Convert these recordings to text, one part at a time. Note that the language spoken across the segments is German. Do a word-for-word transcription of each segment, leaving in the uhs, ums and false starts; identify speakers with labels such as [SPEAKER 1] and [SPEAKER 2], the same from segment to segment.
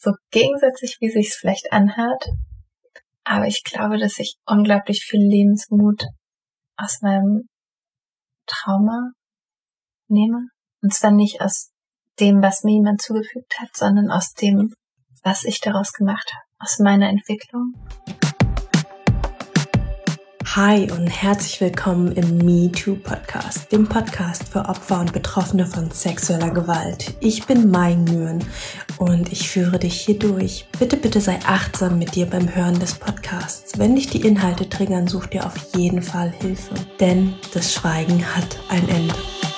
[SPEAKER 1] so gegensätzlich, wie sich's vielleicht anhört. Aber ich glaube, dass ich unglaublich viel Lebensmut aus meinem Trauma nehme. Und zwar nicht aus dem, was mir jemand zugefügt hat, sondern aus dem, was ich daraus gemacht habe, aus meiner Entwicklung.
[SPEAKER 2] Hi und herzlich willkommen im Me Too Podcast, dem Podcast für Opfer und Betroffene von sexueller Gewalt. Ich bin Mai Nguyen und ich führe dich hier durch. Bitte, bitte sei achtsam mit dir beim Hören des Podcasts. Wenn dich die Inhalte triggern, such dir auf jeden Fall Hilfe, denn das Schweigen hat ein Ende.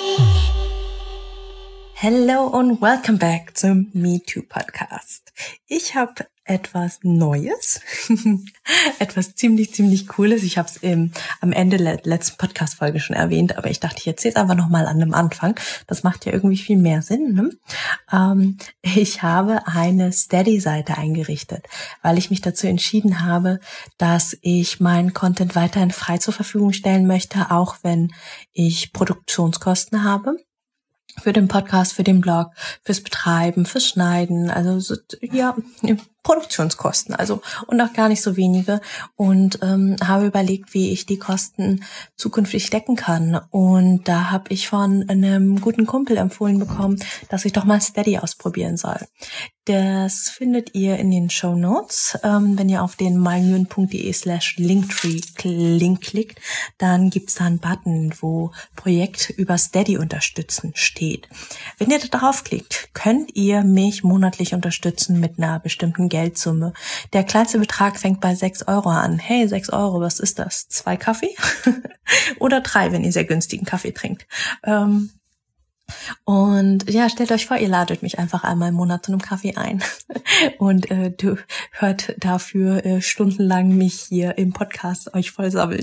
[SPEAKER 2] Hello und welcome back zum Me Too Podcast. Ich habe etwas Neues, etwas ziemlich, ziemlich Cooles. Ich habe es am Ende der letzten Podcast-Folge schon erwähnt, aber ich dachte, ich erzähle es einfach nochmal an dem Anfang. Das macht ja irgendwie viel mehr Sinn. Ne? Ähm, ich habe eine Steady-Seite eingerichtet, weil ich mich dazu entschieden habe, dass ich meinen Content weiterhin frei zur Verfügung stellen möchte, auch wenn ich Produktionskosten habe. Für den Podcast, für den Blog, fürs Betreiben, fürs Schneiden, also so, ja, Produktionskosten, also und auch gar nicht so wenige, und ähm, habe überlegt, wie ich die Kosten zukünftig decken kann, und da habe ich von einem guten Kumpel empfohlen bekommen, dass ich doch mal Steady ausprobieren soll. Das findet ihr in den Shownotes. Ähm, wenn ihr auf den meinguyen.de slash linktree Link klickt, dann gibt's da einen Button, wo Projekt über Steady unterstützen steht. Wenn ihr da draufklickt, könnt ihr mich monatlich unterstützen mit einer bestimmten Geldsumme. Der kleinste Betrag fängt bei sechs Euro an. Hey, sechs Euro, was ist das? Zwei Kaffee? Oder drei, wenn ihr sehr günstigen Kaffee trinkt. Ähm, Und ja, stellt euch vor, ihr ladet mich einfach einmal im Monat zu einem Kaffee ein und äh, du hört dafür äh, stundenlang mich hier im Podcast euch voll sabbeln.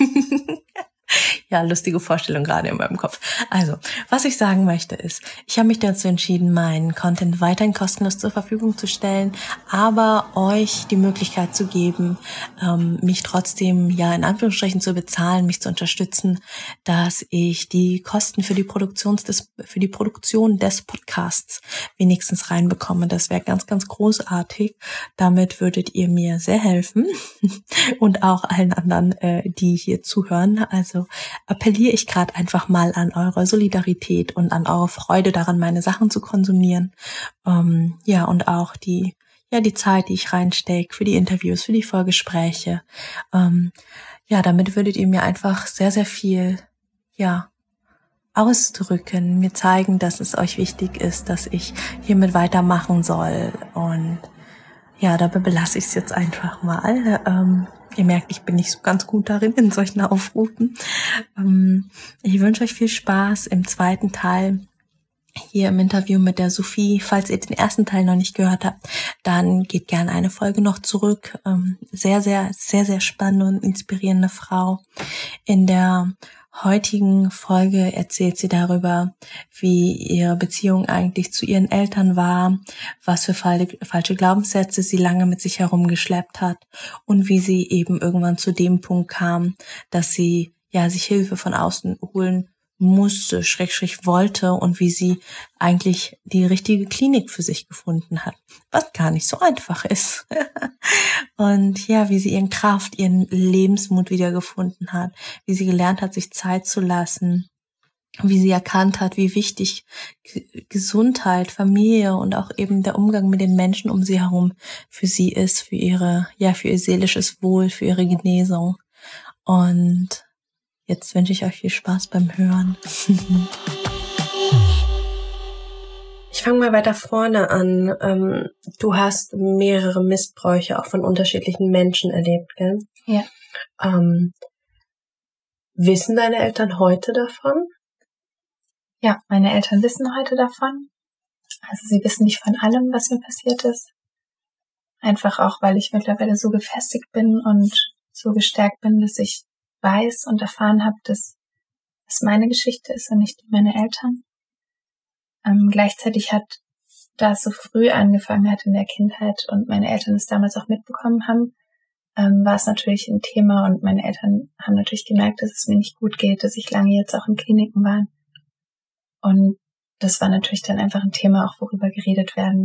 [SPEAKER 2] Ja, lustige Vorstellung gerade in meinem Kopf. Also, was ich sagen möchte ist, ich habe mich dazu entschieden, meinen Content weiterhin kostenlos zur Verfügung zu stellen, aber euch die Möglichkeit zu geben, ähm, mich trotzdem, ja, in Anführungsstrichen zu bezahlen, mich zu unterstützen, dass ich die Kosten für die Produktion des, für die Produktion des Podcasts wenigstens reinbekomme. Das wäre ganz, ganz großartig. Damit würdet ihr mir sehr helfen und auch allen anderen, äh, die hier zuhören. Also appelliere ich gerade einfach mal an eure Solidarität und an eure Freude daran, meine Sachen zu konsumieren. Ähm, ja, und auch die, ja, die Zeit, die ich reinstecke für die Interviews, für die Vorgespräche. Ähm, ja, damit würdet ihr mir einfach sehr, sehr viel, ja, ausdrücken, mir zeigen, dass es euch wichtig ist, dass ich hiermit weitermachen soll. Und ja, dabei belasse ich es jetzt einfach mal. Ähm, Ihr merkt, ich bin nicht so ganz gut darin, in solchen Aufrufen. Ähm, ich wünsche euch viel Spaß im zweiten Teil hier im Interview mit der Sophie. Falls ihr den ersten Teil noch nicht gehört habt, dann geht gerne eine Folge noch zurück. Ähm, sehr, sehr, sehr, sehr spannende und inspirierende Frau. In der heutigen Folge erzählt sie darüber, wie ihre Beziehung eigentlich zu ihren Eltern war, was für falsche Glaubenssätze sie lange mit sich herumgeschleppt hat und wie sie eben irgendwann zu dem Punkt kam, dass sie ja sich Hilfe von außen holen musste, schrägstrich wollte, und wie sie eigentlich die richtige Klinik für sich gefunden hat, was gar nicht so einfach ist. Und ja, wie sie ihren Kraft, ihren Lebensmut wiedergefunden hat, wie sie gelernt hat, sich Zeit zu lassen, wie sie erkannt hat, wie wichtig G- Gesundheit, Familie und auch eben der Umgang mit den Menschen um sie herum für sie ist, für ihre, ja, für ihr seelisches Wohl, für ihre Genesung. Und jetzt wünsche ich euch viel Spaß beim Hören. Ich fange mal weiter vorne an. Ähm, du hast mehrere Missbräuche auch von unterschiedlichen Menschen erlebt, gell?
[SPEAKER 1] Ja.
[SPEAKER 2] Ähm, wissen deine Eltern heute davon?
[SPEAKER 1] Ja, meine Eltern wissen heute davon. Also sie wissen nicht von allem, was mir passiert ist. Einfach auch, weil ich mittlerweile so gefestigt bin und so gestärkt bin, dass ich weiß und erfahren habe, dass es meine Geschichte ist und nicht die meiner Eltern. Ähm, gleichzeitig hat, da es so früh angefangen hat in der Kindheit und meine Eltern es damals auch mitbekommen haben, ähm, war es natürlich ein Thema, und meine Eltern haben natürlich gemerkt, dass es mir nicht gut geht, dass ich lange jetzt auch in Kliniken war. Und das war natürlich dann einfach ein Thema, auch worüber geredet werden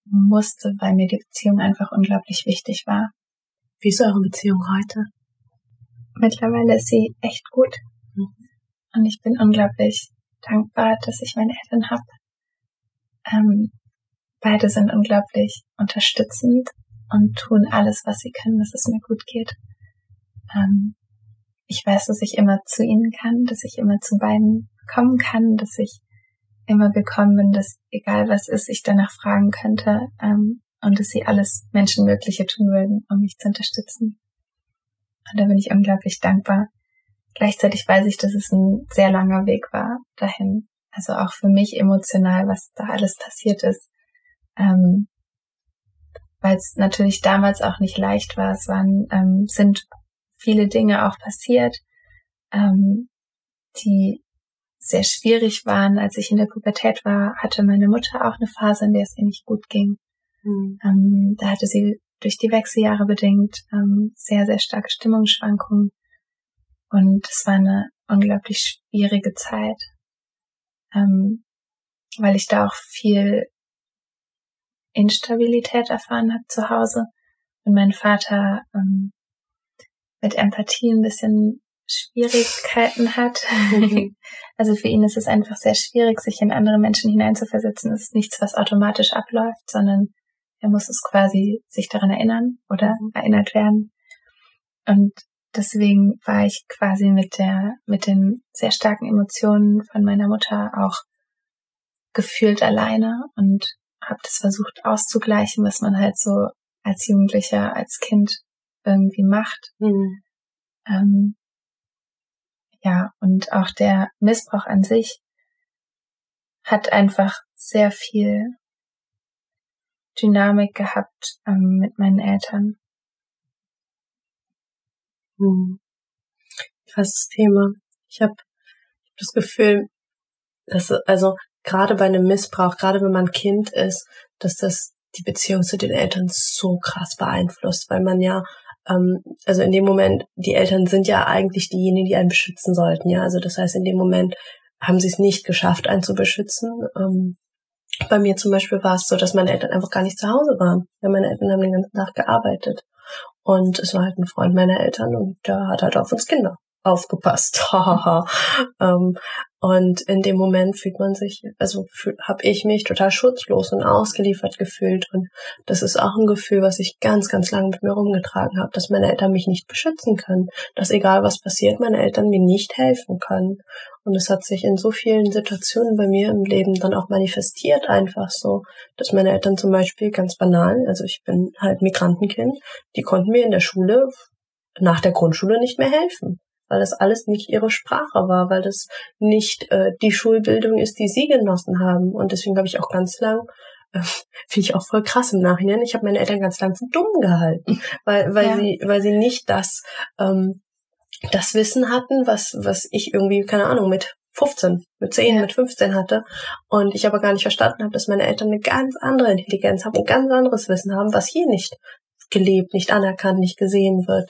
[SPEAKER 1] musste, weil mir die Beziehung einfach unglaublich wichtig war.
[SPEAKER 2] Wie ist eure Beziehung heute?
[SPEAKER 1] Mittlerweile ist sie echt gut. Mhm. Und ich bin unglaublich dankbar, dass ich meine Eltern habe. Ähm, beide sind unglaublich unterstützend und tun alles, was sie können, dass es mir gut geht. Ähm, ich weiß, dass ich immer zu ihnen kann, dass ich immer zu beiden kommen kann, dass ich immer gekommen bin, dass egal was ist, ich danach fragen könnte, ähm, und dass sie alles Menschenmögliche tun würden, um mich zu unterstützen. Und da bin ich unglaublich dankbar. Gleichzeitig weiß ich, dass es ein sehr langer Weg war dahin. Also auch für mich emotional, was da alles passiert ist. Ähm, weil es natürlich damals auch nicht leicht war. Es waren, ähm, sind viele Dinge auch passiert, ähm, die sehr schwierig waren. Als ich in der Pubertät war, hatte meine Mutter auch eine Phase, in der es ihr nicht gut ging. Mhm. Ähm, da hatte sie durch die Wechseljahre bedingt ähm, sehr, sehr starke Stimmungsschwankungen. Und es war eine unglaublich schwierige Zeit, ähm, weil ich da auch viel Instabilität erfahren habe zu Hause und mein Vater ähm, mit Empathie ein bisschen Schwierigkeiten hat. Also für ihn ist es einfach sehr schwierig, sich in andere Menschen hineinzuversetzen. Es ist nichts, was automatisch abläuft, sondern er muss es quasi sich daran erinnern oder mhm. erinnert werden. Und deswegen war ich quasi mit der, mit den sehr starken Emotionen von meiner Mutter auch gefühlt alleine und habe das versucht auszugleichen, was man halt so als Jugendlicher, als Kind irgendwie macht. Mhm. Ähm, ja, und auch der Missbrauch an sich hat einfach sehr viel Dynamik gehabt ähm, mit meinen Eltern.
[SPEAKER 2] Hm. Krasses Thema. Ich habe das Gefühl, dass also gerade bei einem Missbrauch, gerade wenn man Kind ist, dass das die Beziehung zu den Eltern so krass beeinflusst, weil man ja ähm, also in dem Moment, die Eltern sind ja eigentlich diejenigen, die einen beschützen sollten, ja, also das heißt, in dem Moment haben sie es nicht geschafft, einen zu beschützen. Ähm, bei mir zum Beispiel war es so, dass meine Eltern einfach gar nicht zu Hause waren. Ja, meine Eltern haben den ganzen Tag gearbeitet. Und es war halt ein Freund meiner Eltern und der hat halt auf uns Kinder aufgepasst. ähm, und in dem Moment fühlt man sich, also habe ich mich total schutzlos und ausgeliefert gefühlt. Und das ist auch ein Gefühl, was ich ganz, ganz lange mit mir rumgetragen habe, dass meine Eltern mich nicht beschützen können. Dass egal was passiert, meine Eltern mir nicht helfen können. Und es hat sich in so vielen Situationen bei mir im Leben dann auch manifestiert, einfach so, dass meine Eltern zum Beispiel ganz banal, also ich bin halt Migrantenkind, die konnten mir in der Schule nach der Grundschule nicht mehr helfen, weil das alles nicht ihre Sprache war, weil das nicht äh, die Schulbildung ist, die sie genossen haben. Und deswegen habe ich auch ganz lang, äh, finde ich auch voll krass im Nachhinein, ich habe meine Eltern ganz lang für dumm gehalten, weil weil ja. sie weil sie nicht das ähm, das Wissen hatten, was was ich irgendwie, keine Ahnung, mit fünfzehn, mit zehn, ja. mit fünfzehn hatte. Und ich aber gar nicht verstanden habe, dass meine Eltern eine ganz andere Intelligenz haben und ganz anderes Wissen haben, was hier nicht gelebt, nicht anerkannt, nicht gesehen wird.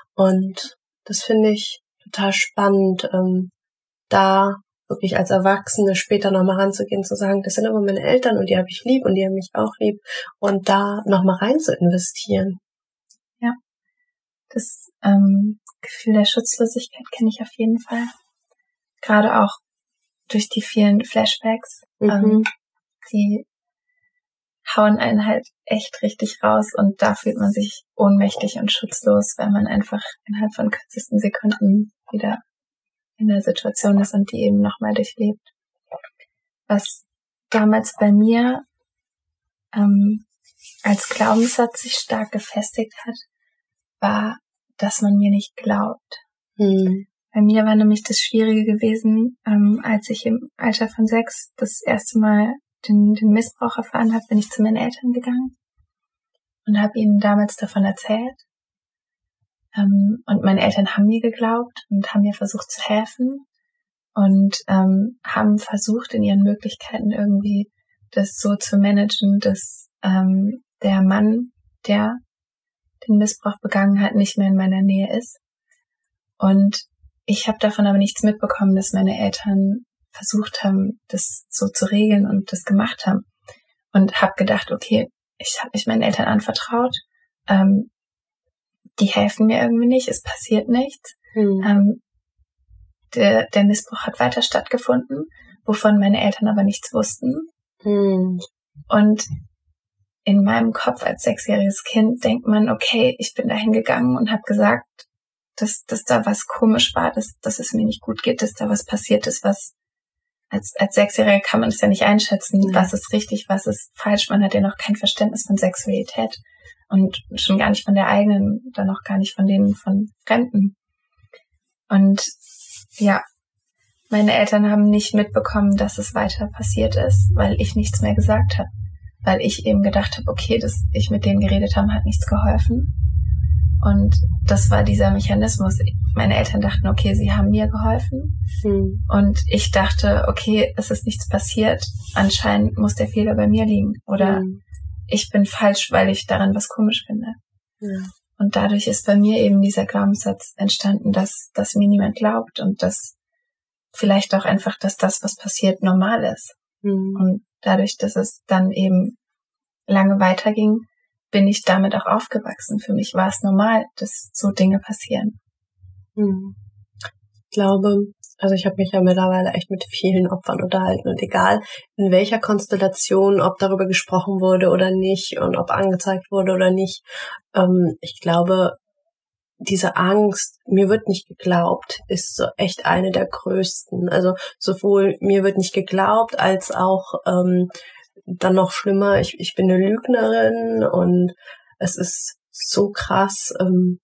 [SPEAKER 2] Und das finde ich total spannend, ähm, da wirklich als Erwachsene später nochmal ranzugehen, zu sagen, das sind aber meine Eltern und die habe ich lieb und die haben mich auch lieb. Und da nochmal rein zu investieren.
[SPEAKER 1] Ja, das ähm, Gefühl der Schutzlosigkeit kenne ich auf jeden Fall. Gerade auch durch die vielen Flashbacks, mhm. ähm, die hauen einen halt echt richtig raus und da fühlt man sich ohnmächtig und schutzlos, weil man einfach innerhalb von kürzesten Sekunden wieder in der Situation ist und die eben nochmal durchlebt. Was damals bei mir ähm, als Glaubenssatz sich stark gefestigt hat, war, dass man mir nicht glaubt. Mhm. Bei mir war nämlich das Schwierige gewesen, ähm, als ich im Alter von sechs das erste Mal den, den Missbrauch erfahren habe, bin ich zu meinen Eltern gegangen und habe ihnen damals davon erzählt. Ähm, und meine Eltern haben mir geglaubt und haben mir versucht zu helfen und ähm, haben versucht, in ihren Möglichkeiten irgendwie das so zu managen, dass ähm, der Mann, der den Missbrauch begangen hat, nicht mehr in meiner Nähe ist. Und ich habe davon aber nichts mitbekommen, dass meine Eltern versucht haben, das so zu regeln und das gemacht haben. Und habe gedacht, okay, ich habe mich meinen Eltern anvertraut. Ähm, die helfen mir irgendwie nicht, es passiert nichts. Mhm. Ähm, der, der Missbrauch hat weiter stattgefunden, wovon meine Eltern aber nichts wussten. Mhm. Und in meinem Kopf als sechsjähriges Kind denkt man, okay, ich bin da hingegangen und habe gesagt, dass, dass da was komisch war, dass, dass es mir nicht gut geht, dass da was passiert ist, was als, als Sechsjähriger kann man es ja nicht einschätzen, ja. Was ist richtig, was ist falsch. Man hat ja noch kein Verständnis von Sexualität und schon gar nicht von der eigenen, dann noch gar nicht von denen von Fremden. Und ja, meine Eltern haben nicht mitbekommen, dass es weiter passiert ist, weil ich nichts mehr gesagt habe. Weil ich eben gedacht habe, okay, dass ich mit denen geredet habe, hat nichts geholfen. Und das war dieser Mechanismus. Meine Eltern dachten, okay, sie haben mir geholfen. Hm. Und ich dachte, okay, es ist nichts passiert. Anscheinend muss der Fehler bei mir liegen. Oder hm. ich bin falsch, weil ich daran was komisch finde. Ja. Und dadurch ist bei mir eben dieser Glaubenssatz entstanden, dass, dass mir niemand glaubt und dass vielleicht auch einfach, dass das, was passiert, normal ist. Hm. Und dadurch, dass es dann eben lange weiterging, bin ich damit auch aufgewachsen. Für mich war es normal, dass so Dinge passieren.
[SPEAKER 3] Ich glaube, also ich habe mich ja mittlerweile echt mit vielen Opfern unterhalten und egal in welcher Konstellation, ob darüber gesprochen wurde oder nicht und ob angezeigt wurde oder nicht, ähm, ich glaube, diese Angst, mir wird nicht geglaubt, ist so echt eine der größten. Also sowohl mir wird nicht geglaubt, als auch ähm, dann noch schlimmer, ich, ich bin eine Lügnerin und es ist so krass, ähm,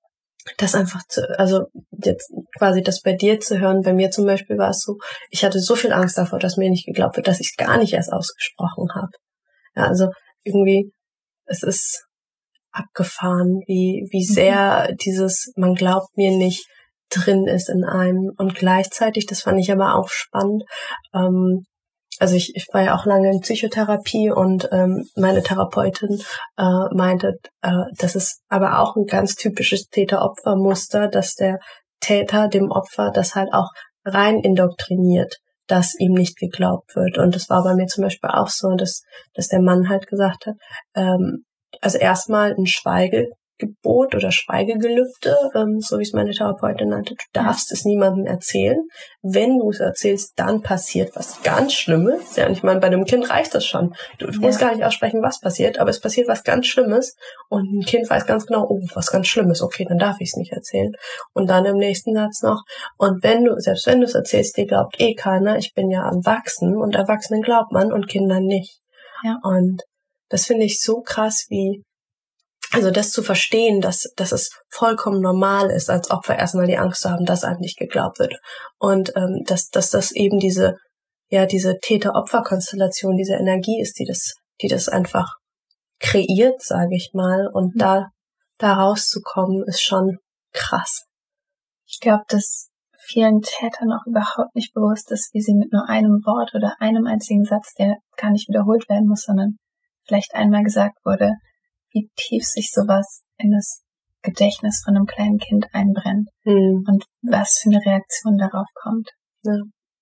[SPEAKER 3] das einfach zu, also jetzt quasi das bei dir zu hören. Bei mir zum Beispiel war es so, ich hatte so viel Angst davor, dass mir nicht geglaubt wird, dass ich es gar nicht erst ausgesprochen habe. Ja, also irgendwie, es ist abgefahren, wie wie sehr dieses man glaubt mir nicht drin ist in einem. Und gleichzeitig, das fand ich aber auch spannend, ähm, also ich, ich war ja auch lange in Psychotherapie und ähm, meine Therapeutin äh, meinte, äh, das ist aber auch ein ganz typisches Täter-Opfer-Muster, dass der Täter dem Opfer das halt auch rein indoktriniert, dass ihm nicht geglaubt wird. Und das war bei mir zum Beispiel auch so, dass dass der Mann halt gesagt hat, ähm, also erstmal ein Schweigegebot oder Schweigegelübde, ähm, so wie es meine Therapeutin nannte. Du darfst es niemandem erzählen. Wenn du es erzählst, dann passiert was ganz Schlimmes. Ja, und ich meine, bei einem Kind reicht das schon. Du, du ja. musst gar nicht aussprechen, was passiert, aber es passiert was ganz Schlimmes und ein Kind weiß ganz genau, oh, was ganz Schlimmes, okay, dann darf ich es nicht erzählen. Und dann im nächsten Satz noch, und wenn du, selbst wenn du es erzählst, dir glaubt eh keiner, ich bin ja erwachsen und Erwachsenen glaubt man und Kindern nicht. Ja. Und das finde ich so krass, wie, also das zu verstehen, dass, dass es vollkommen normal ist, als Opfer erstmal die Angst zu haben, dass einem nicht geglaubt wird. Und ähm, dass, dass das eben diese, ja, diese Täter-Opfer-Konstellation, diese Energie ist, die das, die das einfach kreiert, sage ich mal. Und mhm. da, da rauszukommen, ist schon krass.
[SPEAKER 1] Ich glaube, dass vielen Tätern auch überhaupt nicht bewusst ist, wie sie mit nur einem Wort oder einem einzigen Satz, der gar nicht wiederholt werden muss, sondern vielleicht einmal gesagt wurde, wie tief sich sowas in das Gedächtnis von einem kleinen Kind einbrennt mhm. und was für eine Reaktion darauf kommt. Ja.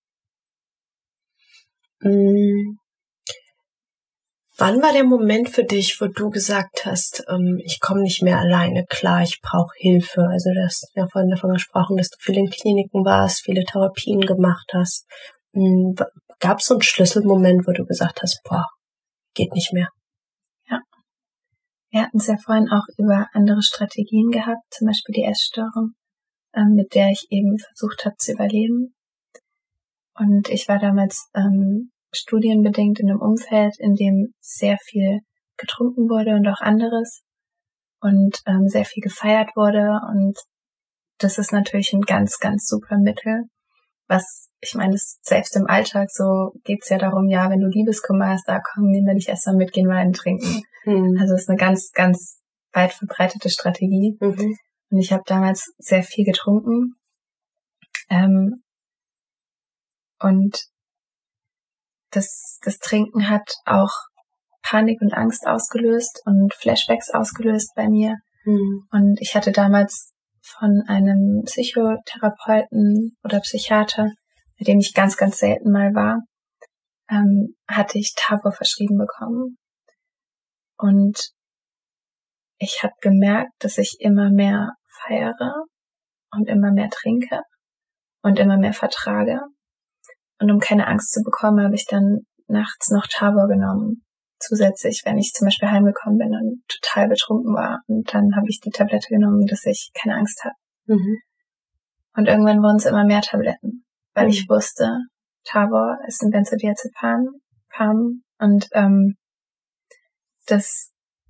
[SPEAKER 3] Mhm. Wann war der Moment für dich, wo du gesagt hast, ähm, ich komme nicht mehr alleine klar, ich brauche Hilfe? Also du hast ja vorhin davon gesprochen, dass du viel in Kliniken warst, viele Therapien gemacht hast. Mhm. Gab es so einen Schlüsselmoment, wo du gesagt hast, boah, geht nicht mehr?
[SPEAKER 1] Ja. Wir hatten es ja vorhin auch über andere Strategien gehabt, zum Beispiel die Essstörung, ähm, mit der ich eben versucht habe zu überleben. Und ich war damals ähm, studienbedingt in einem Umfeld, in dem sehr viel getrunken wurde und auch anderes und ähm, sehr viel gefeiert wurde. Und das ist natürlich ein ganz, ganz super Mittel, was, ich meine, das, selbst im Alltag so geht's ja darum, ja, wenn du Liebeskummer hast, da komm, nehmen wir dich erstmal mit, gehen Wein trinken. Mhm. Also es ist eine ganz, ganz weit verbreitete Strategie. Mhm. Und ich habe damals sehr viel getrunken. Ähm, und das, das Trinken hat auch Panik und Angst ausgelöst und Flashbacks ausgelöst bei mir. Mhm. Und ich hatte damals von einem Psychotherapeuten oder Psychiater, bei dem ich ganz, ganz selten mal war, ähm, hatte ich Tavor verschrieben bekommen. Und ich habe gemerkt, dass ich immer mehr feiere und immer mehr trinke und immer mehr vertrage. Und um keine Angst zu bekommen, habe ich dann nachts noch Tabor genommen. Zusätzlich, wenn ich zum Beispiel heimgekommen bin und total betrunken war. Und dann habe ich die Tablette genommen, dass ich keine Angst habe.
[SPEAKER 3] Mhm.
[SPEAKER 1] Und irgendwann wurden es immer mehr Tabletten, weil
[SPEAKER 3] Mhm.
[SPEAKER 1] ich wusste, Tabor ist ein Benzodiazepam und ähm, das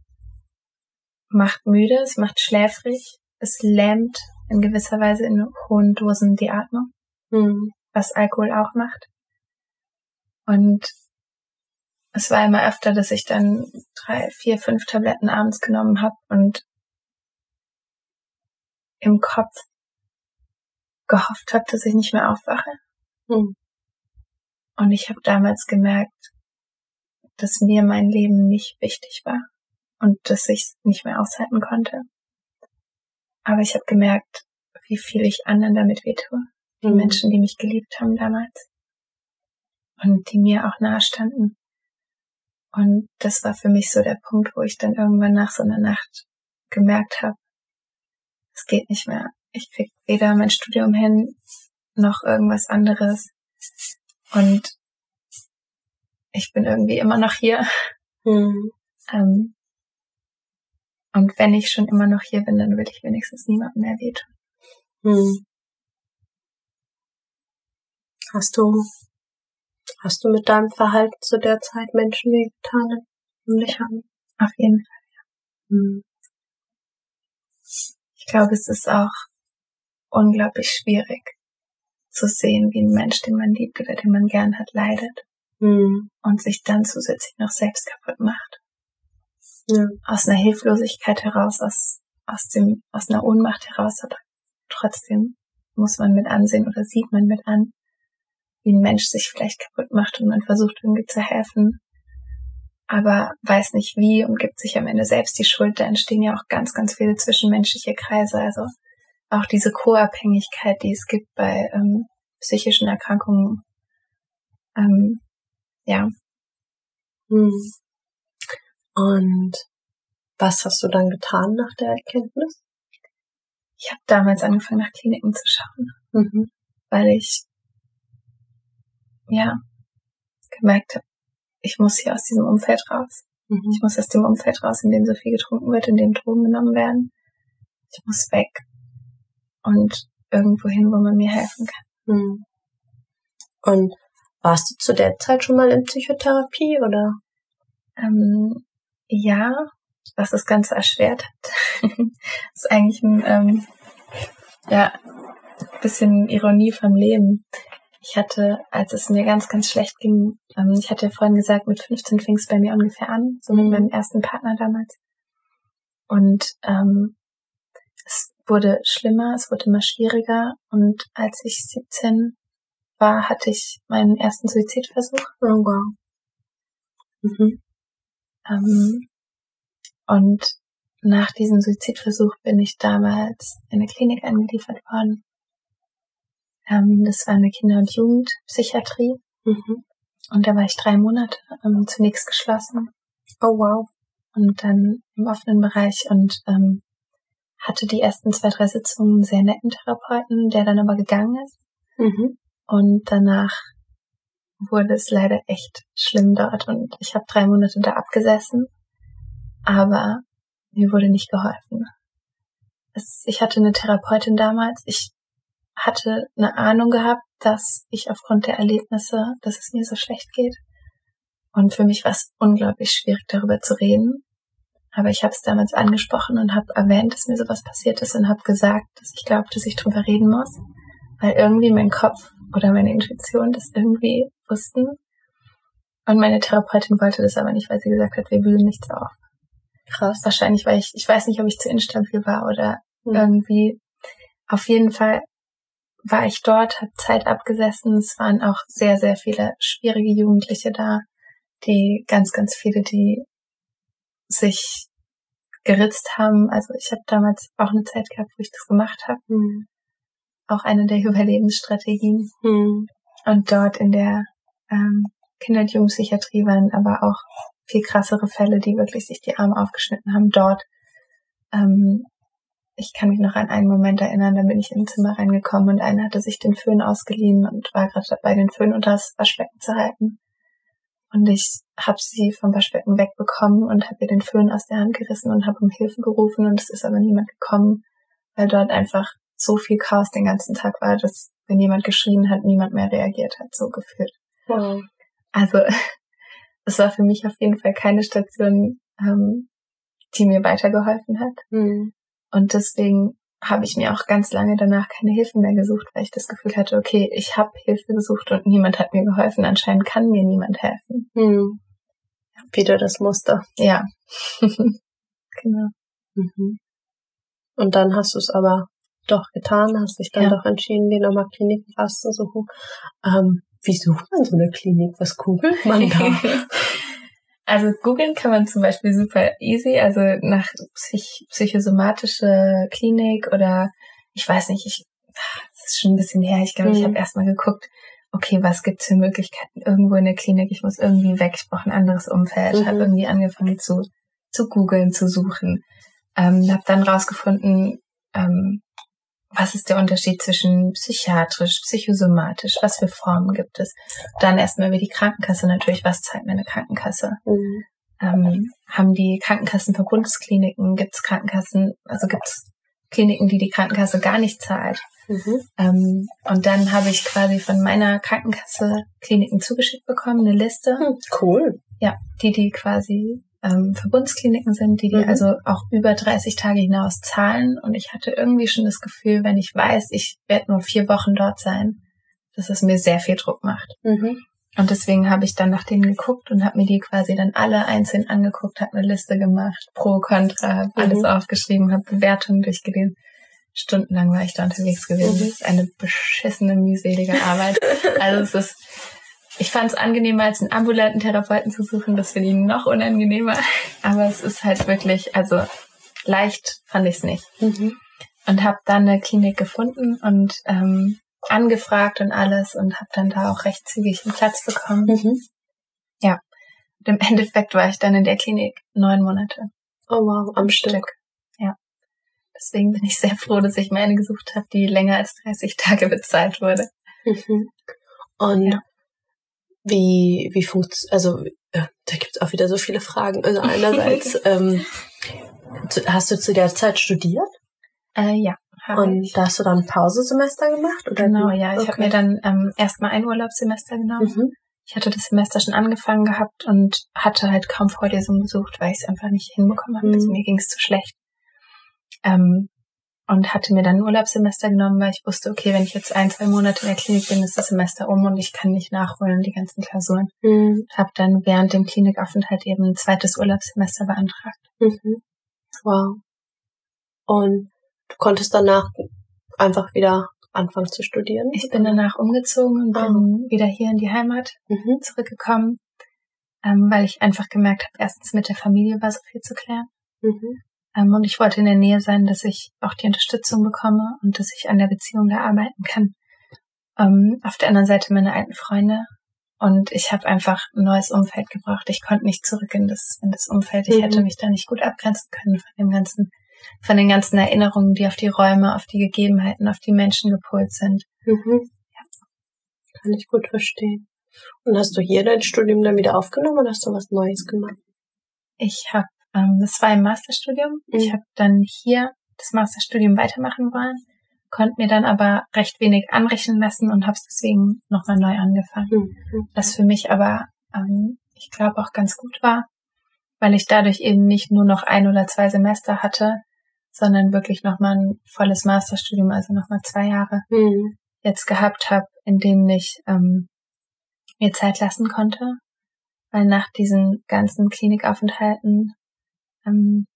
[SPEAKER 1] macht müde, es macht schläfrig, es lähmt in gewisser Weise in hohen Dosen die Atmung,
[SPEAKER 3] Mhm.
[SPEAKER 1] was Alkohol auch macht. Und es war immer öfter, dass ich dann drei, vier, fünf Tabletten abends genommen habe und im Kopf gehofft habe, dass ich nicht mehr aufwache.
[SPEAKER 3] Mhm.
[SPEAKER 1] Und ich habe damals gemerkt, dass mir mein Leben nicht wichtig war und dass ich es nicht mehr aushalten konnte. Aber ich habe gemerkt, wie viel ich anderen damit wehtue. Die
[SPEAKER 3] Mhm.
[SPEAKER 1] Menschen, die mich geliebt haben damals und die mir auch nahe standen. Und das war für mich so der Punkt, wo ich dann irgendwann nach so einer Nacht gemerkt habe, es geht nicht mehr. Ich krieg weder mein Studium hin, noch irgendwas anderes. Und ich bin irgendwie immer noch hier.
[SPEAKER 3] Mhm.
[SPEAKER 1] Ähm, und wenn ich schon immer noch hier bin, dann will ich wenigstens niemandem mehr wehtun.
[SPEAKER 3] Mhm. Hast du, hast du mit deinem Verhalten zu der Zeit Menschen wehgetan um dich herum?
[SPEAKER 1] Auf jeden Fall.
[SPEAKER 3] Mhm.
[SPEAKER 1] Ich glaube, es ist auch unglaublich schwierig zu sehen, wie ein Mensch, den man liebt oder den man gern hat, leidet
[SPEAKER 3] Mhm.
[SPEAKER 1] und sich dann zusätzlich noch selbst kaputt macht.
[SPEAKER 3] Ja.
[SPEAKER 1] Aus einer Hilflosigkeit heraus, aus, aus dem, aus einer Ohnmacht heraus, aber trotzdem muss man mit ansehen oder sieht man mit an, wie ein Mensch sich vielleicht kaputt macht und man versucht irgendwie zu helfen, aber weiß nicht wie und gibt sich am Ende selbst die Schuld. Da entstehen ja auch ganz, ganz viele zwischenmenschliche Kreise, also auch diese Co-Abhängigkeit, die es gibt bei ähm, psychischen Erkrankungen. Ähm, ja.
[SPEAKER 3] Mhm. Und was hast du dann getan nach der Erkenntnis?
[SPEAKER 1] Ich habe damals angefangen, nach Kliniken zu schauen,
[SPEAKER 3] Mhm.
[SPEAKER 1] weil ich ja gemerkt habe, ich muss hier aus diesem Umfeld raus.
[SPEAKER 3] Mhm.
[SPEAKER 1] Ich muss aus dem Umfeld raus, in dem so viel getrunken wird, in dem Drogen genommen werden. Ich muss weg und irgendwo hin, wo man mir helfen kann.
[SPEAKER 3] Mhm. Und warst du zu der Zeit schon mal in Psychotherapie, oder?
[SPEAKER 1] Ähm, ja, was das Ganze erschwert hat. ist eigentlich ein ähm, ja, bisschen Ironie vom Leben. Ich hatte, als es mir ganz, ganz schlecht ging, ähm, ich hatte ja vorhin gesagt, mit fünfzehn fing es bei mir ungefähr an, so mit
[SPEAKER 3] Mhm.
[SPEAKER 1] meinem ersten Partner damals. Und ähm, es wurde schlimmer, es wurde immer schwieriger. Und als ich siebzehn war, hatte ich meinen ersten Suizidversuch.
[SPEAKER 3] Oh, wow. Mhm.
[SPEAKER 1] Ähm, und nach diesem Suizidversuch bin ich damals in eine Klinik eingeliefert worden. Ähm, das war eine Kinder- und Jugendpsychiatrie.
[SPEAKER 3] Mhm.
[SPEAKER 1] Und da war ich drei Monate, ähm, zunächst geschlossen.
[SPEAKER 3] Oh, wow.
[SPEAKER 1] Und dann im offenen Bereich und ähm, hatte die ersten zwei, drei Sitzungen einen sehr netten Therapeuten, der dann aber gegangen ist.
[SPEAKER 3] Mhm.
[SPEAKER 1] Und danach wurde es leider echt schlimm dort und ich habe drei Monate da abgesessen, aber mir wurde nicht geholfen. Es, ich hatte eine Therapeutin damals, ich hatte eine Ahnung gehabt, dass ich aufgrund der Erlebnisse, dass es mir so schlecht geht. Und für mich war es unglaublich schwierig, darüber zu reden. Aber ich habe es damals angesprochen und habe erwähnt, dass mir sowas passiert ist und habe gesagt, dass ich glaube, dass ich drüber reden muss, weil irgendwie mein Kopf oder meine Intuition das irgendwie wussten. Und meine Therapeutin wollte das aber nicht, weil sie gesagt hat, wir wühlen nichts auf.
[SPEAKER 3] Krass.
[SPEAKER 1] Wahrscheinlich, weil ich, ich weiß nicht, ob ich zu instabil war oder
[SPEAKER 3] Mhm.
[SPEAKER 1] irgendwie. Auf jeden Fall war ich dort, habe Zeit abgesessen. Es waren auch sehr, sehr viele schwierige Jugendliche da, die ganz, ganz viele, die sich geritzt haben. Also ich habe damals auch eine Zeit gehabt, wo ich das gemacht habe.
[SPEAKER 3] Mhm.
[SPEAKER 1] Auch eine der Überlebensstrategien.
[SPEAKER 3] Mhm.
[SPEAKER 1] Und dort in der ähm, Kinder- und Jugendpsychiatrie waren aber auch viel krassere Fälle, die wirklich sich die Arme aufgeschnitten haben dort. Ähm, ich kann mich noch an einen Moment erinnern, da bin ich ins Zimmer reingekommen und einer hatte sich den Föhn ausgeliehen und war gerade dabei, den Föhn unter das Waschbecken zu halten. Und ich habe sie vom Waschbecken wegbekommen und habe ihr den Föhn aus der Hand gerissen und habe um Hilfe gerufen und es ist aber niemand gekommen, weil dort einfach so viel Chaos den ganzen Tag war, dass wenn jemand geschrien hat, niemand mehr reagiert hat, so gefühlt.
[SPEAKER 3] Wow.
[SPEAKER 1] Also es war für mich auf jeden Fall keine Station, ähm, die mir weitergeholfen hat.
[SPEAKER 3] Mhm.
[SPEAKER 1] Und deswegen habe ich mir auch ganz lange danach keine Hilfe mehr gesucht, weil ich das Gefühl hatte, okay, ich habe Hilfe gesucht und niemand hat mir geholfen. Anscheinend kann mir niemand helfen.
[SPEAKER 3] Mhm. Wieder das Muster.
[SPEAKER 1] Ja, genau.
[SPEAKER 3] Mhm. Und dann hast du es aber doch getan, hast dich dann
[SPEAKER 1] Ja.
[SPEAKER 3] doch entschieden, dir nochmal Kliniken rauszusuchen. Ähm, wie sucht man so eine Klinik? Was googelt man da?
[SPEAKER 1] Also googeln kann man zum Beispiel super easy, also nach Psych- psychosomatische Klinik oder ich weiß nicht, ich das ist schon ein bisschen her, ich glaube,
[SPEAKER 3] Mhm.
[SPEAKER 1] ich habe erstmal geguckt, okay, was gibt's für Möglichkeiten irgendwo in der Klinik, ich muss irgendwie weg, ich brauche ein anderes Umfeld,
[SPEAKER 3] Mhm.
[SPEAKER 1] habe irgendwie angefangen zu zu googeln, zu suchen, ähm, habe dann rausgefunden, ähm, was ist der Unterschied zwischen psychiatrisch, psychosomatisch, was für Formen gibt es. Dann erstmal über die Krankenkasse natürlich, was zahlt mir eine Krankenkasse.
[SPEAKER 3] Mhm.
[SPEAKER 1] Ähm, haben die Krankenkassen Verbundskliniken, gibt es Krankenkassen, also gibt es Kliniken, die die Krankenkasse gar nicht zahlt.
[SPEAKER 3] Mhm.
[SPEAKER 1] Ähm, und dann habe ich quasi von meiner Krankenkasse Kliniken zugeschickt bekommen, eine Liste.
[SPEAKER 3] Hm, cool.
[SPEAKER 1] Ja, die die quasi ähm, Verbundskliniken sind, die die
[SPEAKER 3] Mhm.
[SPEAKER 1] also auch über dreißig Tage hinaus zahlen. Und ich hatte irgendwie schon das Gefühl, wenn ich weiß, ich werde nur vier Wochen dort sein, dass es mir sehr viel Druck macht.
[SPEAKER 3] Mhm.
[SPEAKER 1] Und deswegen habe ich dann nach denen geguckt und habe mir die quasi dann alle einzeln angeguckt, habe eine Liste gemacht, pro, contra, habe alles
[SPEAKER 3] Mhm.
[SPEAKER 1] aufgeschrieben, habe Bewertungen durchgelesen. Stundenlang war ich da unterwegs gewesen.
[SPEAKER 3] Mhm.
[SPEAKER 1] Das ist eine beschissene, mühselige Arbeit. Also es ist, ich fand es angenehmer, als einen ambulanten Therapeuten zu suchen. Das finde ich noch unangenehmer. Aber es ist halt wirklich, also leicht fand ich es nicht.
[SPEAKER 3] Mhm.
[SPEAKER 1] Und habe dann eine Klinik gefunden und ähm, angefragt und alles und habe dann da auch recht zügig einen Platz bekommen.
[SPEAKER 3] Mhm.
[SPEAKER 1] Ja, und im Endeffekt war ich dann in der Klinik neun Monate
[SPEAKER 3] Oh wow, am Stück.
[SPEAKER 1] Ja, deswegen bin ich sehr froh, dass ich mir eine gesucht habe, die länger als dreißig Tage bezahlt wurde.
[SPEAKER 3] Mhm. Und
[SPEAKER 1] Ja.
[SPEAKER 3] wie wie funktioniert, also äh, da gibt's auch wieder so viele Fragen. Also einerseits, ähm, zu, hast du zu der Zeit studiert?
[SPEAKER 1] Äh, ja, habe
[SPEAKER 3] Und
[SPEAKER 1] ich.
[SPEAKER 3] da hast du dann ein Pausesemester gemacht? Oder
[SPEAKER 1] Genau,
[SPEAKER 3] wie?
[SPEAKER 1] ja. Ich
[SPEAKER 3] Okay.
[SPEAKER 1] habe mir dann ähm, erstmal ein Urlaubssemester genommen.
[SPEAKER 3] Mhm.
[SPEAKER 1] Ich hatte das Semester schon angefangen gehabt und hatte halt kaum Vorlesungen besucht, weil ich es einfach nicht hinbekommen habe.
[SPEAKER 3] Mhm.
[SPEAKER 1] Also mir ging es zu schlecht. Ähm, und hatte mir dann ein Urlaubssemester genommen, weil ich wusste, okay, wenn ich jetzt ein, zwei Monate in der Klinik bin, ist das Semester um und ich kann nicht nachholen, die ganzen Klausuren.
[SPEAKER 3] Mhm.
[SPEAKER 1] Habe dann während dem Klinikaufenthalt eben ein zweites Urlaubssemester beantragt.
[SPEAKER 3] Mhm. Wow. Und du konntest danach einfach wieder anfangen zu studieren?
[SPEAKER 1] Ich bin danach umgezogen und
[SPEAKER 3] Ah.
[SPEAKER 1] bin wieder hier in die Heimat
[SPEAKER 3] Mhm.
[SPEAKER 1] zurückgekommen, ähm, weil ich einfach gemerkt habe, erstens mit der Familie war so viel zu klären.
[SPEAKER 3] Mhm.
[SPEAKER 1] Ähm, und ich wollte in der Nähe sein, dass ich auch die Unterstützung bekomme und dass ich an der Beziehung da arbeiten kann. Ähm, auf der anderen Seite meine alten Freunde. Und ich habe einfach ein neues Umfeld gebraucht. Ich konnte nicht zurück in das, in das Umfeld. Ich
[SPEAKER 3] Mhm.
[SPEAKER 1] hätte mich da nicht gut abgrenzen können von dem ganzen, von den ganzen Erinnerungen, die auf die Räume, auf die Gegebenheiten, auf die Menschen gepolt sind.
[SPEAKER 3] Mhm. Kann ich gut verstehen. Und hast du hier dein Studium dann wieder aufgenommen oder hast du was Neues gemacht?
[SPEAKER 1] Ich habe, ähm, das war im Masterstudium.
[SPEAKER 3] Mhm.
[SPEAKER 1] Ich habe dann hier das Masterstudium weitermachen wollen, konnte mir dann aber recht wenig anrechnen lassen und habe es deswegen nochmal neu angefangen.
[SPEAKER 3] Mhm.
[SPEAKER 1] Was für mich aber, ähm, ich glaube, auch ganz gut war, weil ich dadurch eben nicht nur noch ein oder zwei Semester hatte, sondern wirklich nochmal ein volles Masterstudium, also nochmal zwei Jahre
[SPEAKER 3] Mhm.
[SPEAKER 1] jetzt gehabt habe, in denen ich ähm, mir Zeit lassen konnte, weil nach diesen ganzen Klinikaufenthalten ähm,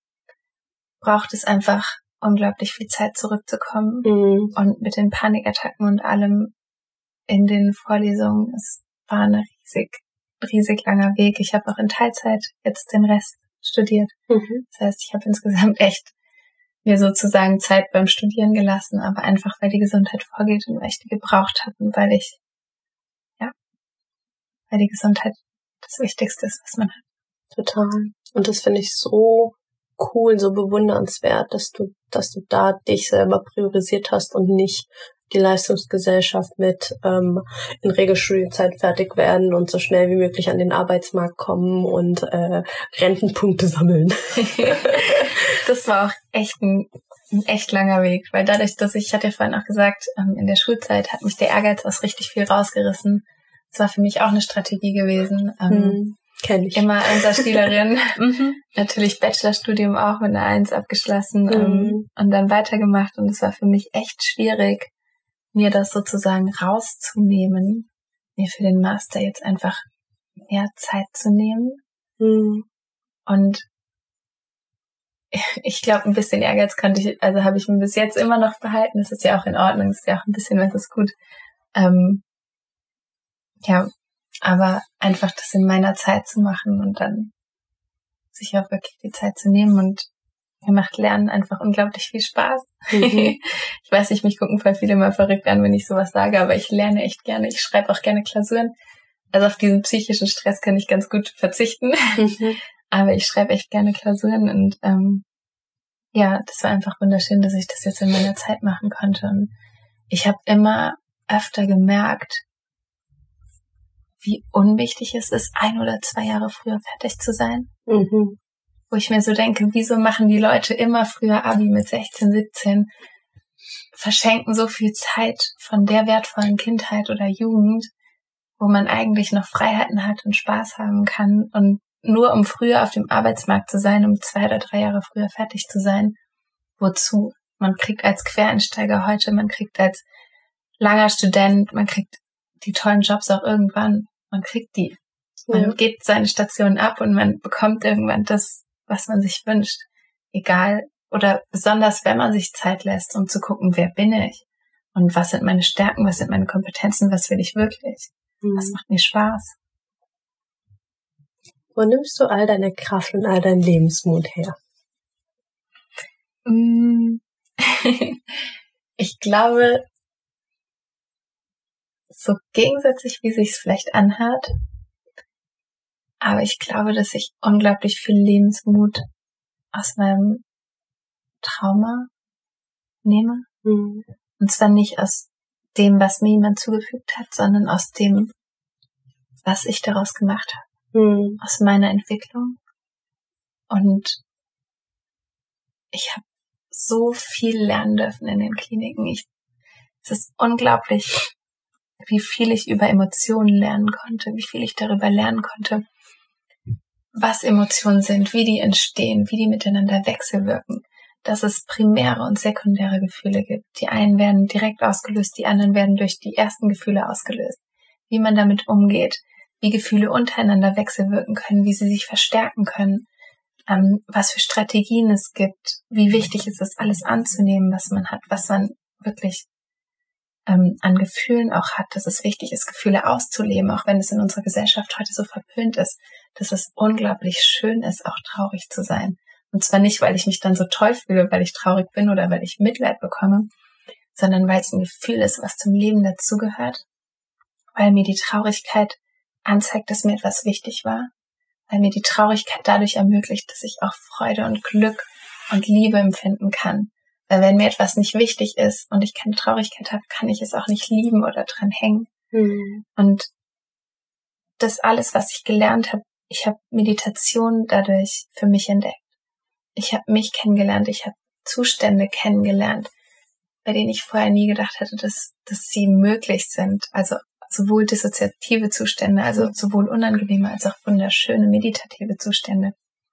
[SPEAKER 1] braucht es einfach unglaublich viel Zeit zurückzukommen.
[SPEAKER 3] Mhm.
[SPEAKER 1] Und mit den Panikattacken und allem in den Vorlesungen, es war ein riesig, riesig langer Weg. Ich habe auch in Teilzeit jetzt den Rest studiert.
[SPEAKER 3] Mhm.
[SPEAKER 1] Das heißt, ich habe insgesamt echt mir sozusagen Zeit beim Studieren gelassen, aber einfach, weil die Gesundheit vorgeht und weil ich die gebraucht habe und weil ich, ja, weil die Gesundheit das Wichtigste ist, was man hat.
[SPEAKER 3] Total. Und das finde ich so cool, so bewundernswert, dass du, dass du da dich selber priorisiert hast und nicht die Leistungsgesellschaft mit ähm, in Regelstudienzeit fertig werden und so schnell wie möglich an den Arbeitsmarkt kommen und äh, Rentenpunkte sammeln.
[SPEAKER 1] Das war auch echt ein, ein echt langer Weg, weil dadurch, dass ich, ich hatte ja vorhin auch gesagt, ähm, in der Schulzeit hat mich der Ehrgeiz aus richtig viel rausgerissen. Das war für mich auch eine Strategie gewesen. Ähm,
[SPEAKER 3] hm, kenn ich.
[SPEAKER 1] Immer Einserschülerin. mhm. Natürlich Bachelorstudium auch mit einer Eins abgeschlossen mhm. ähm, und dann weitergemacht. Und es war für mich echt schwierig, mir das sozusagen rauszunehmen, mir für den Master jetzt einfach mehr Zeit zu nehmen. Mhm. Und ich glaube, ein bisschen Ehrgeiz konnte ich, also habe ich mir bis jetzt immer noch behalten. Das ist ja auch in Ordnung, das ist ja auch ein bisschen was ist gut. Ähm, ja, aber einfach das in meiner Zeit zu machen und dann sich auch wirklich die Zeit zu nehmen, und mir macht Lernen einfach unglaublich viel Spaß. Mhm. Ich weiß nicht, mich gucken voll viele mal verrückt an, wenn ich sowas sage, aber ich lerne echt gerne. Ich schreibe auch gerne Klausuren. Also auf diesen psychischen Stress kann ich ganz gut verzichten. Mhm. Aber ich schreibe echt gerne Klausuren und ähm, ja, das war einfach wunderschön, dass ich das jetzt in meiner Zeit machen konnte. Und ich habe immer öfter gemerkt, wie unwichtig es ist, ein oder zwei Jahre früher fertig zu sein. Mhm. Wo ich mir so denke, wieso machen die Leute immer früher Abi mit sechzehn, siebzehn, verschenken so viel Zeit von der wertvollen Kindheit oder Jugend, wo man eigentlich noch Freiheiten hat und Spaß haben kann, und nur um früher auf dem Arbeitsmarkt zu sein, um zwei oder drei Jahre früher fertig zu sein. Wozu? Man kriegt als Quereinsteiger heute, man kriegt als langer Student, man kriegt die tollen Jobs auch irgendwann. Man kriegt die. Man ja. geht seine Stationen ab und man bekommt irgendwann das, was man sich wünscht. Egal, oder besonders, wenn man sich Zeit lässt, um zu gucken, wer bin ich? Und was sind meine Stärken, was sind meine Kompetenzen, was will ich wirklich? Mhm. Was macht mir Spaß?
[SPEAKER 3] Wo nimmst du all deine Kraft und all deinen Lebensmut her?
[SPEAKER 1] Ich glaube, so gegensätzlich, wie sich's vielleicht anhört, aber ich glaube, dass ich unglaublich viel Lebensmut aus meinem Trauma nehme. Mhm. Und zwar nicht aus dem, was mir jemand zugefügt hat, sondern aus dem, was ich daraus gemacht habe. Mhm. Aus meiner Entwicklung. Und ich habe so viel lernen dürfen in den Kliniken. Ich, es ist unglaublich, wie viel ich über Emotionen lernen konnte, wie viel ich darüber lernen konnte, was Emotionen sind, wie die entstehen, wie die miteinander wechselwirken, dass es primäre und sekundäre Gefühle gibt. Die einen werden direkt ausgelöst, die anderen werden durch die ersten Gefühle ausgelöst. Wie man damit umgeht, wie Gefühle untereinander wechselwirken können, wie sie sich verstärken können, ähm, was für Strategien es gibt, wie wichtig ist es, alles anzunehmen, was man hat, was man wirklich ähm, an Gefühlen auch hat, dass es wichtig ist, Gefühle auszuleben, auch wenn es in unserer Gesellschaft heute so verpönt ist, dass es unglaublich schön ist, auch traurig zu sein. Und zwar nicht, weil ich mich dann so toll fühle, weil ich traurig bin oder weil ich Mitleid bekomme, sondern weil es ein Gefühl ist, was zum Leben dazugehört, weil mir die Traurigkeit anzeigt, dass mir etwas wichtig war, weil mir die Traurigkeit dadurch ermöglicht, dass ich auch Freude und Glück und Liebe empfinden kann. Weil wenn mir etwas nicht wichtig ist und ich keine Traurigkeit habe, kann ich es auch nicht lieben oder dran hängen. Mhm. Und das alles, was ich gelernt habe, ich habe Meditation dadurch für mich entdeckt. Ich habe mich kennengelernt, ich habe Zustände kennengelernt, bei denen ich vorher nie gedacht hätte, dass, dass sie möglich sind. Also sowohl dissoziative Zustände, also sowohl unangenehme als auch wunderschöne meditative Zustände.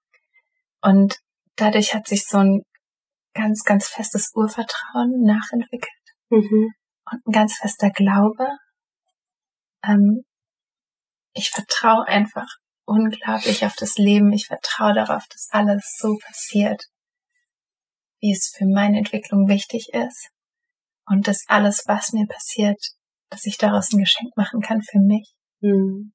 [SPEAKER 1] Und dadurch hat sich so ein ganz, ganz festes Urvertrauen nachentwickelt. Mhm. Und ein ganz fester Glaube. Ähm, ich vertraue einfach unglaublich auf das Leben. Ich vertraue darauf, dass alles so passiert, wie es für meine Entwicklung wichtig ist. Und dass alles, was mir passiert, dass ich daraus ein Geschenk machen kann für mich. Mhm.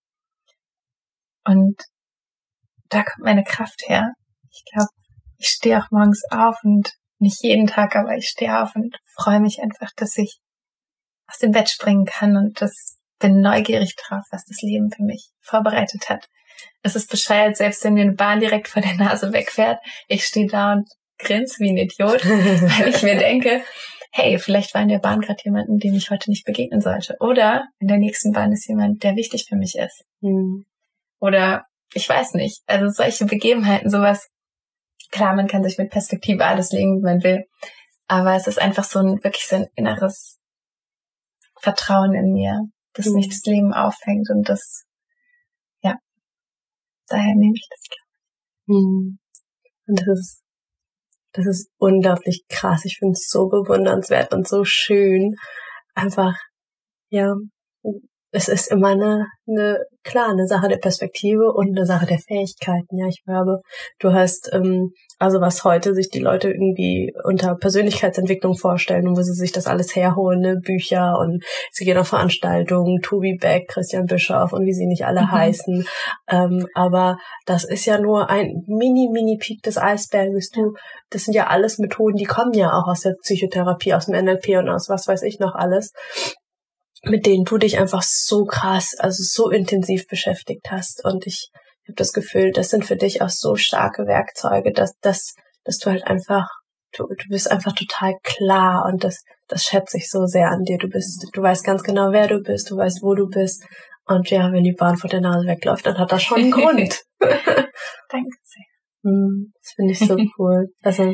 [SPEAKER 1] Und da kommt meine Kraft her. Ich glaube, ich stehe auch morgens auf und nicht jeden Tag, aber ich stehe auf und freue mich einfach, dass ich aus dem Bett springen kann und das bin neugierig drauf, was das Leben für mich vorbereitet hat. es ist bescheuert, selbst wenn mir eine Bahn direkt vor der Nase wegfährt, ich stehe da und grinse wie ein Idiot, weil ich mir denke, hey, vielleicht war in der Bahn gerade jemanden, dem ich heute nicht begegnen sollte. Oder in der nächsten Bahn ist jemand, der wichtig für mich ist.
[SPEAKER 3] Mhm.
[SPEAKER 1] Oder ich weiß nicht. Also solche Begebenheiten, sowas, klar, man kann sich mit Perspektive alles legen, wie man will. Aber es ist einfach so ein, wirklich so ein inneres Vertrauen in mir, das
[SPEAKER 3] Mhm.
[SPEAKER 1] mich das Leben auffängt. Und das, ja, daher nehme ich das, glaube ich.
[SPEAKER 3] Mhm. Und das ist, das ist unglaublich krass. Ich finde es so bewundernswert und so schön. Einfach, ja, es ist immer eine, eine, klar, eine Sache der Perspektive und eine Sache der Fähigkeiten. Ja, ich glaube, du hast, ähm, also was heute sich die Leute irgendwie unter Persönlichkeitsentwicklung vorstellen und wo sie sich das alles herholen, ne, Bücher und sie gehen auf Veranstaltungen, Tobi Beck, Christian Bischoff und wie sie nicht alle
[SPEAKER 1] Mhm.
[SPEAKER 3] heißen. Ähm, aber das ist ja nur ein mini, mini Peak des Eisberges. Du, das sind ja alles Methoden, die kommen ja auch aus der Psychotherapie, aus dem N L P und aus was weiß ich noch alles, mit denen du dich einfach so krass, also so intensiv beschäftigt hast. Und ich habe das Gefühl, das sind für dich auch so starke Werkzeuge, dass, dass, dass du halt einfach, du, du bist einfach total klar und das, das schätze ich so sehr an dir. Du bist, du weißt ganz genau, wer du bist, du weißt, wo du bist. Und ja, wenn die Bahn vor der Nase wegläuft, dann hat das schon einen Grund.
[SPEAKER 1] Danke sehr.
[SPEAKER 3] Hm, das finde ich so cool. Also,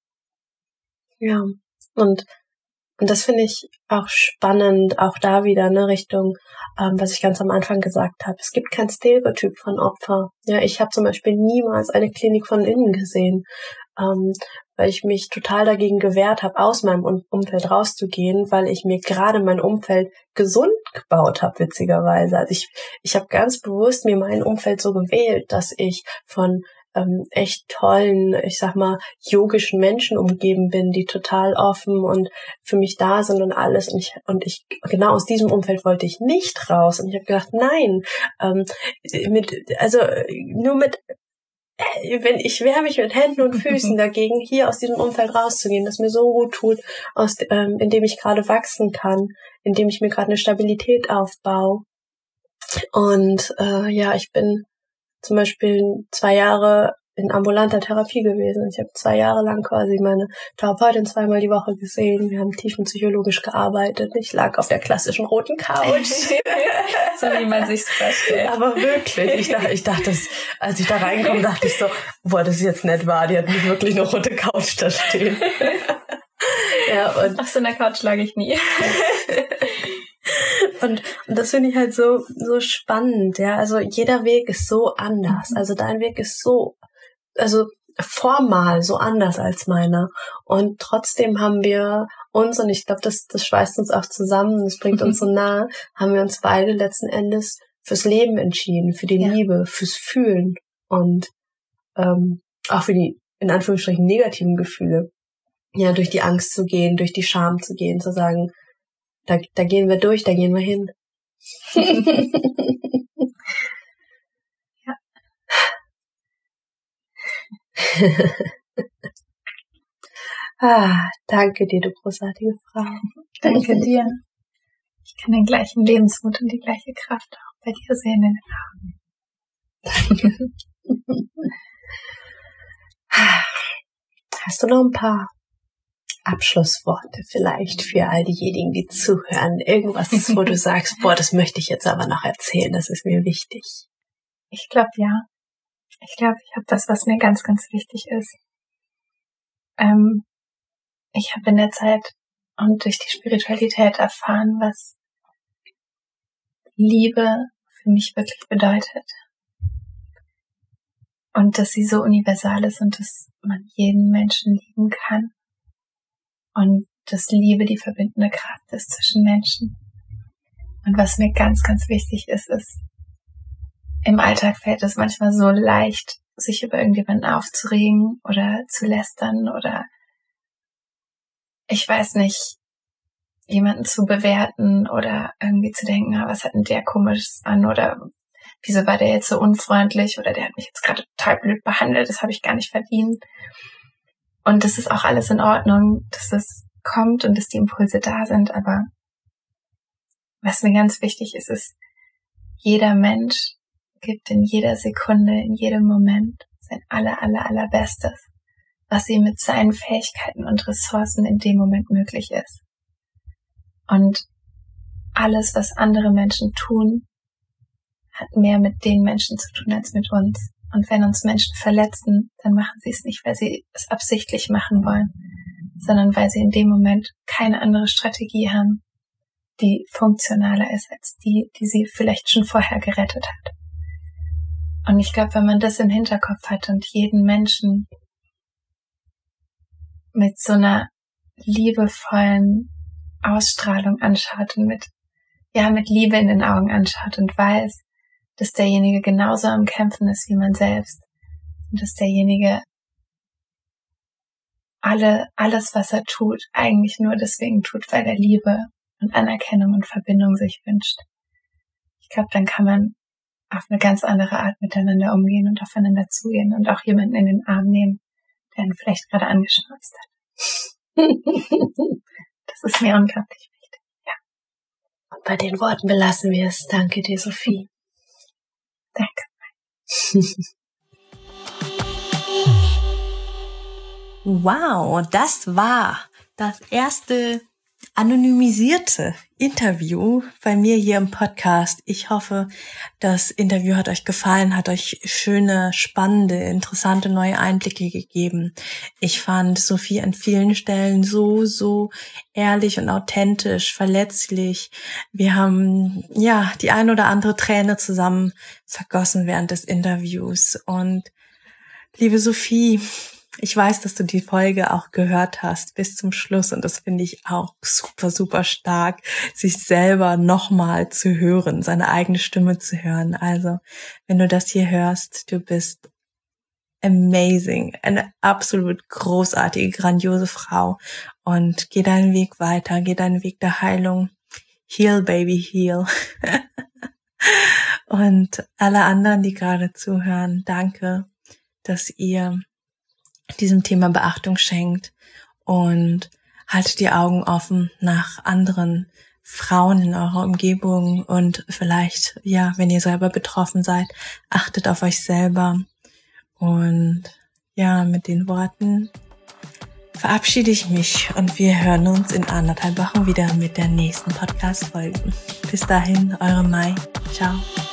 [SPEAKER 3] ja. Und Und das finde ich auch spannend, auch da wieder, ne, Richtung, ähm, was ich ganz am Anfang gesagt habe. Es gibt kein Stereotyp von Opfer. Ja, ich habe zum Beispiel niemals eine Klinik von innen gesehen, ähm, weil ich mich total dagegen gewehrt habe, aus meinem um- Umfeld rauszugehen, weil ich mir gerade mein Umfeld gesund gebaut habe, witzigerweise. Also ich, ich habe ganz bewusst mir mein Umfeld so gewählt, dass ich von ähm, echt tollen, ich sag mal, yogischen Menschen umgeben bin, die total offen und für mich da sind und alles. Und ich, und ich, genau aus diesem Umfeld wollte ich nicht raus. Und ich habe gedacht, nein, ähm, mit, also nur mit, äh, wenn ich wehre mich mit Händen und Füßen dagegen, hier aus diesem Umfeld rauszugehen, das mir so gut tut, aus, ähm, in dem ich gerade wachsen kann, in dem ich mir gerade eine Stabilität aufbaue. Und äh, ja, ich bin zum Beispiel zwei Jahre in ambulanter Therapie gewesen. Ich habe zwei Jahre lang quasi meine Therapeutin zweimal die Woche gesehen. Wir haben tiefenpsychologisch gearbeitet. Ich lag auf der klassischen roten Couch.
[SPEAKER 1] So wie man sich's vorstellt.
[SPEAKER 3] Aber wirklich, ich dachte, ich dachte, das, als ich da reinkomme, dachte ich so, boah, das ist jetzt nett wahr. Die hat nicht wirklich eine rote Couch da stehen. Ja, und
[SPEAKER 1] auf so einer Couch lag ich nie.
[SPEAKER 3] Und, und das finde ich halt so, so spannend, ja. Also jeder Weg ist so anders. Also dein Weg ist so, also formal so anders als meiner. Und trotzdem haben wir uns, und ich glaube, das, das schweißt uns auch zusammen, das bringt uns so nah, haben wir uns beide letzten Endes fürs Leben entschieden, für die
[SPEAKER 1] Ja.
[SPEAKER 3] Liebe, fürs Fühlen und ähm, auch für die, in Anführungsstrichen, negativen Gefühle. Ja, durch die Angst zu gehen, durch die Scham zu gehen, zu sagen, Da, da gehen wir durch, da gehen wir hin.
[SPEAKER 1] Ja.
[SPEAKER 3] Ah, danke dir, du großartige Frau.
[SPEAKER 1] Danke dir. Ich kann den gleichen Lebensmut und die gleiche Kraft auch bei dir sehen in den Augen.
[SPEAKER 3] Hast du noch ein paar Abschlussworte vielleicht für all diejenigen, die zuhören? Irgendwas, wo du sagst, boah, das möchte ich jetzt aber noch erzählen, das ist mir wichtig.
[SPEAKER 1] Ich glaube, ja. Ich glaube, ich habe das, was mir ganz, ganz wichtig ist. Ähm, ich habe in der Zeit und durch die Spiritualität erfahren, was Liebe für mich wirklich bedeutet. Und dass sie so universal ist und dass man jeden Menschen lieben kann. Und dass Liebe die verbindende Kraft ist zwischen Menschen. Und was mir ganz, ganz wichtig ist, ist, im Alltag fällt es manchmal so leicht, sich über irgendjemanden aufzuregen oder zu lästern oder, ich weiß nicht, jemanden zu bewerten oder irgendwie zu denken, ah, was hat denn der Komisches an oder wieso war der jetzt so unfreundlich oder der hat mich jetzt gerade total blöd behandelt, das habe ich gar nicht verdient. Und das ist auch alles in Ordnung, dass das kommt und dass die Impulse da sind, aber was mir ganz wichtig ist, ist, jeder Mensch gibt in jeder Sekunde, in jedem Moment sein aller, aller, allerbestes, was ihm mit seinen Fähigkeiten und Ressourcen in dem Moment möglich ist. Und alles, was andere Menschen tun, hat mehr mit den Menschen zu tun als mit uns. Und wenn uns Menschen verletzen, dann machen sie es nicht, weil sie es absichtlich machen wollen, sondern weil sie in dem Moment keine andere Strategie haben, die funktionaler ist als die, die sie vielleicht schon vorher gerettet hat. Und ich glaube, wenn man das im Hinterkopf hat und jeden Menschen mit so einer liebevollen Ausstrahlung anschaut und mit, ja, mit Liebe in den Augen anschaut und weiß, dass derjenige genauso am Kämpfen ist wie man selbst und dass derjenige alle, alles, was er tut, eigentlich nur deswegen tut, weil er Liebe und Anerkennung und Verbindung sich wünscht. Ich glaube, dann kann man auf eine ganz andere Art miteinander umgehen und aufeinander zugehen und auch jemanden in den Arm nehmen, der ihn vielleicht gerade angeschnauzt hat. Das ist mir unglaublich wichtig. Ja.
[SPEAKER 3] Und bei den Worten belassen wir es. Danke dir, Sophie.
[SPEAKER 1] Danke.
[SPEAKER 2] Wow, das war das erste anonymisierte Interview bei mir hier im Podcast. Ich hoffe, das Interview hat euch gefallen, hat euch schöne, spannende, interessante neue Einblicke gegeben. Ich fand Sophie an vielen Stellen so, so ehrlich und authentisch, verletzlich. Wir haben, ja, die ein oder andere Träne zusammen vergossen während des Interviews. Und liebe Sophie, ich weiß, dass du die Folge auch gehört hast bis zum Schluss und das finde ich auch super, super stark, sich selber nochmal zu hören, seine eigene Stimme zu hören. Also, wenn du das hier hörst, du bist amazing, eine absolut großartige, grandiose Frau und geh deinen Weg weiter, geh deinen Weg der Heilung. Heal, baby, heal. Und alle anderen, die gerade zuhören, danke, dass ihr diesem Thema Beachtung schenkt und haltet die Augen offen nach anderen Frauen in eurer Umgebung und vielleicht, ja, wenn ihr selber betroffen seid, achtet auf euch selber. Und ja, mit den Worten verabschiede ich mich und wir hören uns in anderthalb Wochen wieder mit der nächsten Podcast-Folge. Bis dahin, eure Mai. Ciao.